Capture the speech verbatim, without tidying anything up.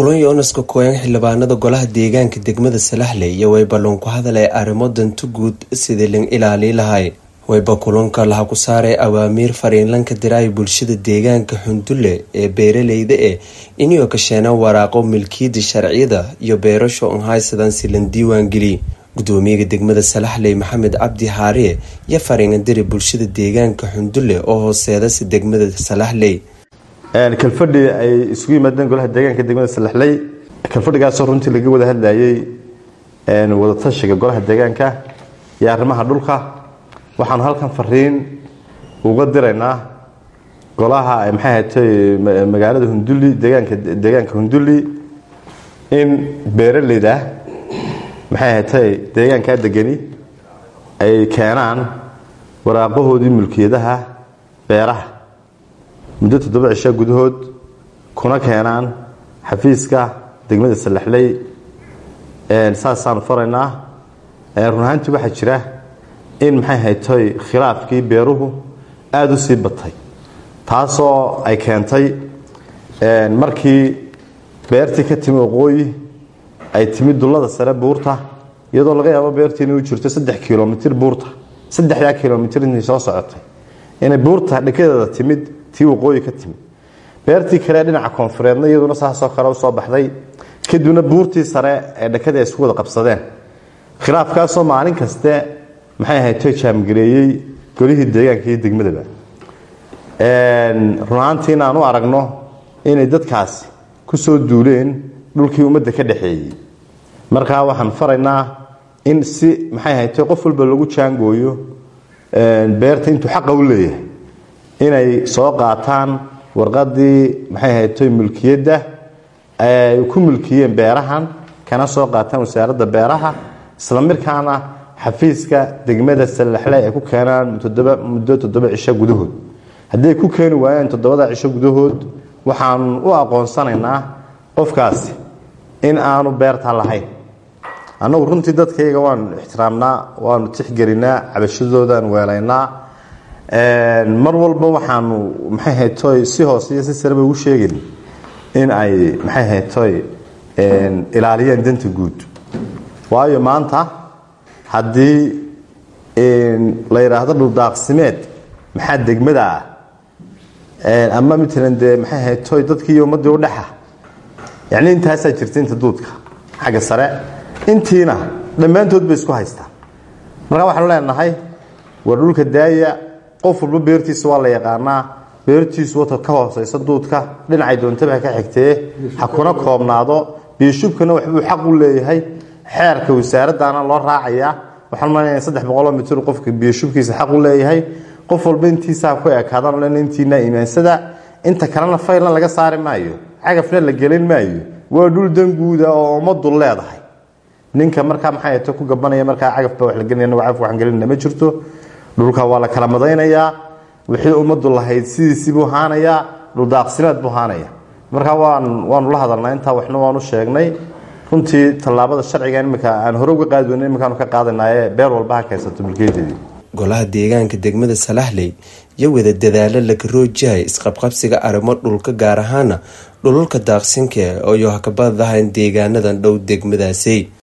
kulan yoonaska kooyan xildhibaanada golaha deegaanka degmada Salaxley iyo wayba loon ku hadalay arrimo danta guud sidii lin ilaali lahay wayba kulanka laha ku saaray awaamiir fariinlanka diray bulshada deegaanka Xundulle ee beeraleyda ee inuu ka sheena waraaqo milkiyada sharciyada iyo beerasho on haysadan silan diiwaan geli gudoomiyaha degmada Salaxley Maxamed Cabdi Haariye ya fariin diray bulshada deegaanka Xundulle oo hooseeda si degmada Salaxley een kalfadhi ay isugu yimaadeen golaha deegaanka degmada Salaxley kalfadhigaas oo runtii laga wada hadlayay een wada tashiga golaha deegaanka iyo arrimaha dhulka waxaan halkan fariin uga diraynaa golaha ay maxay ahayd magaalada Xundulle deegaanka deegaanka Xundulle in beeraleyda maxay ahayd deegaanka degani ay keenaan waraaqahoodii mulkiyadaha beeraha muddo toddoba cisho gudahood kuna keenaan xafiiska degmada Salaxley ee saasaan faraynaa ee runaantii waxa jira in maxay haytay khilaafkii beeruhu aad u sii batay taasoo ay keentay een markii beertii ka timi waqooyi ay timi dullada sare buurta iyadoo laga yaabo beertii inuu jirto saddex kiiloomitir buurta saddex kiiloomitir inay soo socotay inay buurta dhinaceeda timid tii waqooyi ka timi beertii kale dhinaca koonfureedna iyaduna saasoo kale u soo baxday kadibna buurtii sare ee dhakada ay isku wada qabsadeen khilaafkaas oo maalin kaste maxay ahayd jaamgareeyay golihii deegaanka iyo degmadaba een runaantii aan u aragno inay dadkaas ku soo duuleen dhulkii ummadda ka dhaxeeyay marka waxaan faraynaa in si maxay ahayd qof walba lagu jaangooyo een beerta intuu xaq u leeyahay inay soo qaataan warqadii maxay ahayd mulkiyada ay ku mulkiyeen beerahan kana soo qaataan wasaaradda beeraha isla markaana xafiiska degmada Salaxley ay ku keenaan toddoba muddo toddoba cisho gudahood haddii ku keen waayeen toddobada cisho gudahood waxaan u aqoonsanaynaa qofkaasi in aanu beerta lahayn anagu runtii dadkayga waan ixtiraamnaa waan tixgelinaa cabashadoodan weelaynaa een mar walba waxaan maxay haytay si hoos iyo si sare ugu sheegin in ay maxay haytay een ilaaliyaan danta guud waayo maanta haddii een la yiraahdo dhul daaqsimeed maxaa degmada ah een ama midna de maxay haytay dadkii ummadda u dhaxa yani intaas ay jirtay inta duudka xagga sare intiina dhamaantood bay isku haystaan marka waxaan leenahay war dhulka daaya qof walba beertiisa waa la yaqaanaa beertiisu wata ka hooseysa duudka dhinacay doontaba ka xigtee ha kuna koobnaado biishubkana waxbuu xaq u leeyahay xeerka wasaaradana loo raacayaa waxaan maleeyahay saddex boqol mitir qofka biishubkiisa xaq u leeyahay qof walba intiisa ku ekaadaan leen intiina imaansada inta kalena fayl laga saari maayo cagafna la gelin maayo waa dhul danguuda oo umadu leedahay ninka marka maxay ahayd ku gabanaya marka cagafba wax la gelinayna cagaf waxaan gelinna ma jirto dhulka waa la kala madaynayaa wixii umadu lahayd sidiisii buu haanaya dhul daaqsimeed buu haanaya marka waan waan la hadalnaa inta waxna waan u sheegnay runtii talaabada sharciga imika aan hore uga qaadweynay imika ka qaadanaaye beer walba ha kaysato bulkeedii golaha deegaanka degmada Salaxley iyo wada dadaalo laga roojay isqabqabsiga arrimo dhulka gaar ahaan dhulka daaqsinka oo iyo hakabadaha deegaanadan dhow degmadaasi